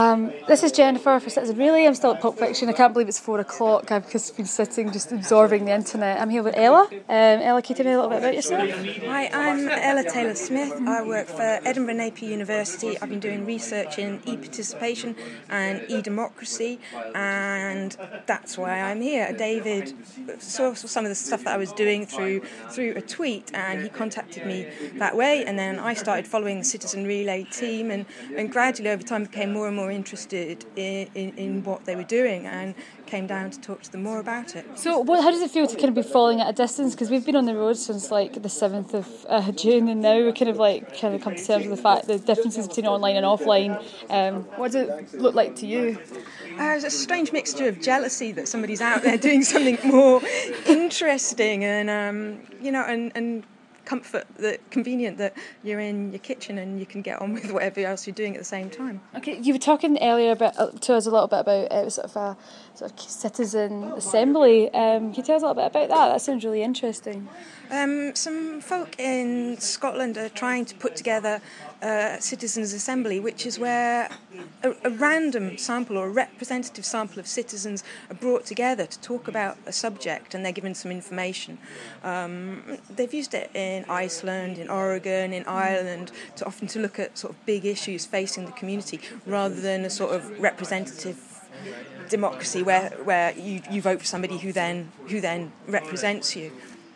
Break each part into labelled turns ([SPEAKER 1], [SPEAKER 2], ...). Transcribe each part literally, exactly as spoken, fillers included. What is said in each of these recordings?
[SPEAKER 1] Um, this is Jennifer for Citizen Relay. I'm still at Pulp Fiction. I can't believe it's four o'clock. I've just been sitting, just absorbing the internet. I'm here with Ella. Um, Ella, can you tell me a little bit about yourself?
[SPEAKER 2] Hi, I'm Ella Taylor-Smith. I work for Edinburgh Napier University. I've been doing research in e-participation and e-democracy, and that's why I'm here. David saw some of the stuff that I was doing through through a tweet, and he contacted me that way, and then I started following the Citizen Relay team, and, and gradually over time became more and more interested in, in, in what they were doing and came down to talk to them more about it.
[SPEAKER 1] So what, how does it feel to kind of be following at a distance? Because we've been on the road since like the seventh of uh, June, and now we're kind of like kind of come to terms with the fact the differences between online and offline. Um, what does it look like to you?
[SPEAKER 2] Uh, it's a strange mixture of jealousy that somebody's out there doing something more interesting, and um, you know, and, and comfort, that convenient that you're in your kitchen and you can get on with whatever else you're doing at the same time.
[SPEAKER 1] Okay, you were talking earlier about, uh, to us a little bit about uh, sort of a sort of citizen assembly. Um, can you tell us a little bit about that? That sounds really interesting.
[SPEAKER 2] Um, some folk in Scotland are trying to put together a citizens' assembly, which is where a, a random sample or a representative sample of citizens are brought together to talk about a subject, and they're given some information. Um, they've used it in Iceland, in Oregon, in Ireland, to often to look at sort of big issues facing the community, rather than a sort of representative democracy where where you, you vote for somebody who then who then represents you.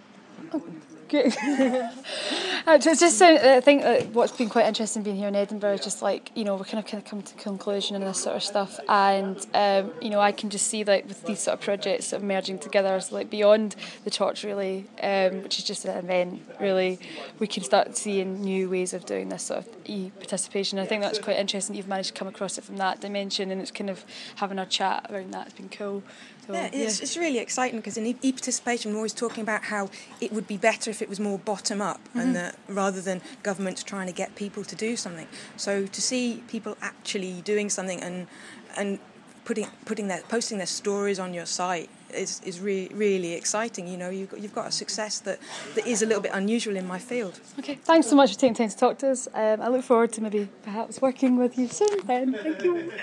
[SPEAKER 1] Good. uh, just, just so, I think that what's been quite interesting being here in Edinburgh is just like, you know, we're kind of kind of come to conclusion and this sort of stuff, and um, you know, I can just see like with these sort of projects sort of merging together, so like beyond the Torch Relay, um, which is just an event, really, we can start seeing new ways of doing this sort of e-participation. I think that's quite interesting. You've managed to come across it from that dimension, and it's kind of having a chat around that. It's been cool. So,
[SPEAKER 2] yeah, it's, yeah. it's really exciting, because in e-participation we're always talking about how it would be better if it was more bottom-up, mm-hmm. and that rather than governments trying to get people to do something. So to see people actually doing something and and putting putting their posting their stories on your site is is really really exciting. You know, you've got, you've got a success that, that is a little bit unusual in my field.
[SPEAKER 1] Okay, thanks so much for taking time to talk to us. Um, I look forward to maybe perhaps working with you soon then. Thank you.